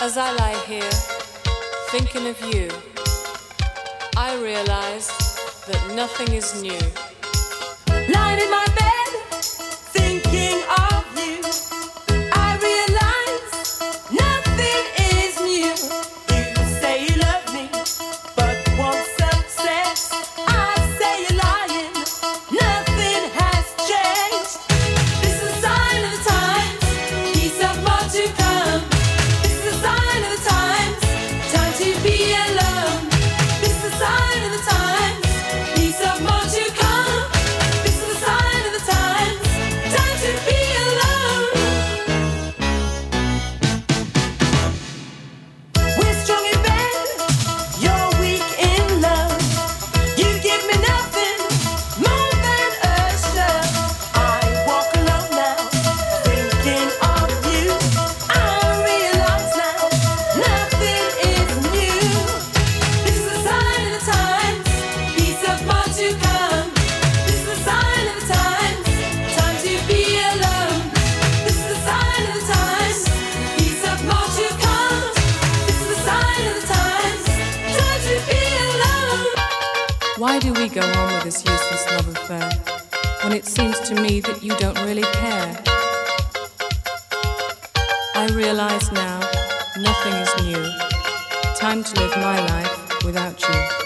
As I lie here, thinking of you, I realize that nothing is new. Lying in my bed, thinking of you, I realize nothing is new. You say you love me, but want success. I say you're lying, nothing has changed. This is a sign of the times, peace of more to come. This is a sign of the times, time to be alone. This is a sign of the times, peace of more to come. This is a sign of the times, time to be alone. We're strong in bed, you're weak in love. You give me nothing more than a shove. I walk alone now, thinking of you. I realize now, nothing is new. This is a sign of the times, peace of more to come. This is a sign of the times, time to be alone. This is a sign of the times, peace of more to come. This is a sign of the times, time to be alone. Why do we go on with this useless love affair when it seems to me that you don't really care? I realize now, nothing is new. Time to live my life without you.